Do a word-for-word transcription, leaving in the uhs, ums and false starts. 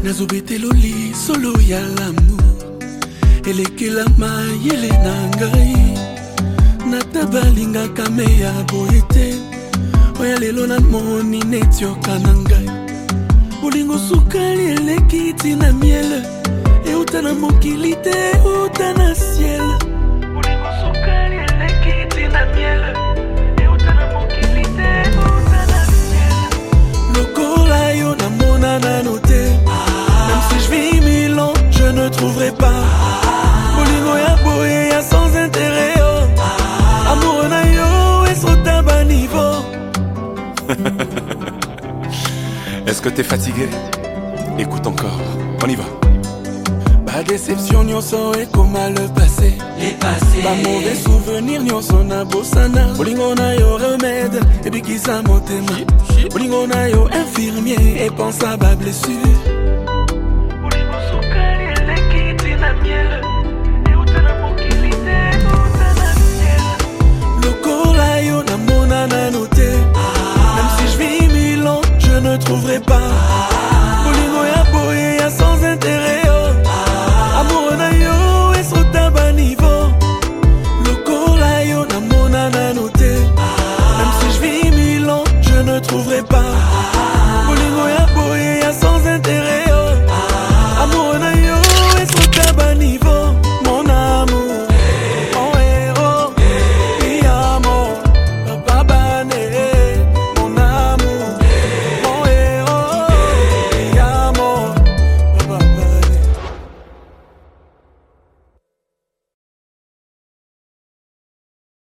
nazobete loli solo ya l'amour elekela mai ele na ngai natabalingaka me ya boye te oya lelo namoni netioka na ngai bolingo sukali eleki tina miele euta na mokili te euta na ciel bolingo sukali eleki tina miele euta na mokili te euta na ciel lokola yo namona nano te même si je vis mille ans je ne trouverai pas bolingo ya boye ya sans intérêt oh. Amour na yo et sur ta bas niveau. Est-ce que t'es fatigué? Écoute encore, on y va. Pas déception, nyonso et comme le passé. Les passés. Pas mauvais souvenir, nyonso na bossana. Bolingo na yo remède, et puis qui sa motema. Bolingo na yo infirmier, et pense à ma blessure.